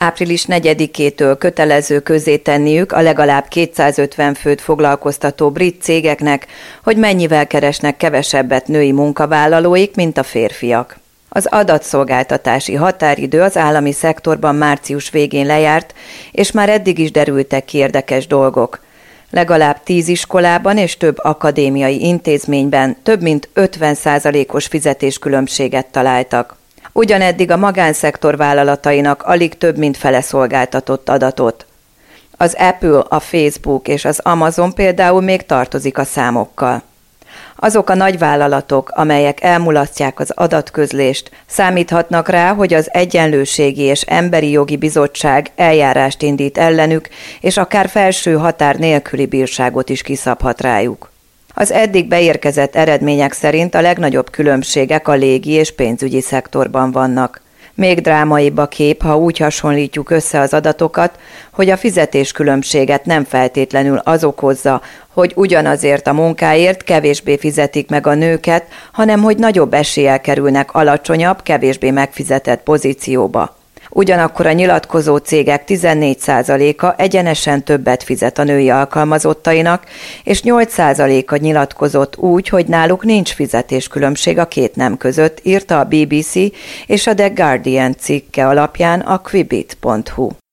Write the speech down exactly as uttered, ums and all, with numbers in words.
április negyedikétől kötelező közzétenniük a legalább kétszázötven főt foglalkoztató brit cégeknek, hogy mennyivel keresnek kevesebbet női munkavállalóik, mint a férfiak. Az adatszolgáltatási határidő az állami szektorban március végén lejárt, és már eddig is derültek ki érdekes dolgok. Legalább tíz iskolában és több akadémiai intézményben több mint ötven százalékos fizetéskülönbséget találtak. Ugyaneddig a magánszektor vállalatainak alig több mint fele szolgáltatott adatot. Az Apple, a Facebook és az Amazon például még tartozik a számokkal. Azok a nagyvállalatok, amelyek elmulasztják az adatközlést, számíthatnak rá, hogy az Egyenlőségi és Emberi Jogi Bizottság eljárást indít ellenük, és akár felső határ nélküli bírságot is kiszabhat rájuk. Az eddig beérkezett eredmények szerint a legnagyobb különbségek a légi és pénzügyi szektorban vannak. Még drámaibb a kép, ha úgy hasonlítjuk össze az adatokat, hogy a fizetéskülönbséget nem feltétlenül az okozza, hogy ugyanazért a munkáért kevésbé fizetik meg a nőket, hanem hogy nagyobb eséllyel kerülnek alacsonyabb, kevésbé megfizetett pozícióba. Ugyanakkor a nyilatkozó cégek tizennégy százaléka egyenesen többet fizet a női alkalmazottainak, és nyolc százaléka nyilatkozott úgy, hogy náluk nincs fizetéskülönbség a két nem között, írta a bé bé cé és a The Guardian cikke alapján a Quibit pont hu.